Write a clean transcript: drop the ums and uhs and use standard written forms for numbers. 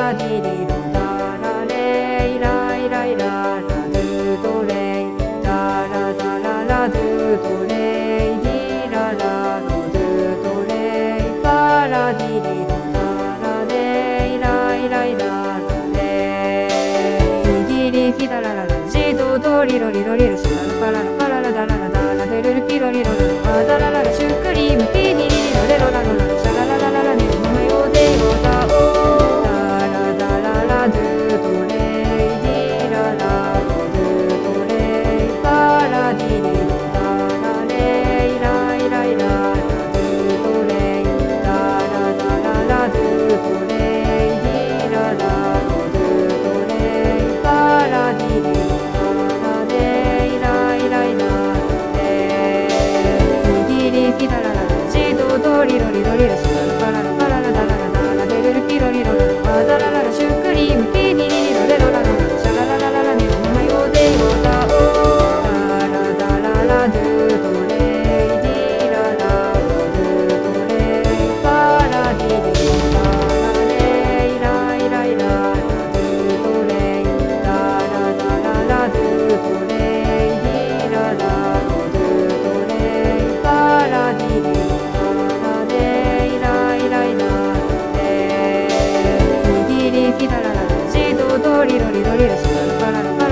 ラディリロダラレイライライララドゥドレイダラダララドゥドレイディララロドゥドレイパラディリロダラレイライライララレイディリキダラララジドドリロリロリロシララパララパララダララダラデルルピロリロララダラララシュークリームピーディリリロレロラロラシャラララララネルマヨデヨダオダラダララドゥドレイディララロドゥドレイパラディリロダラレイライライララドゥドレイダラダララドゥドレイディララロドゥドレイパラディリロダラレイライライラキダラララジドドリロリロリロシャラパララパララダララダラデルルピロリロララダラララシュークリームピーニリリロレロラロラシャラララララネロマヨデヨダオダラダララドゥドレイディララロドゥドレイパラディリダラレイライライララドゥドレイダラダララドゥドレイディララロドゥドレイパラディリキダラララジドドリロリロリロシャラパララパ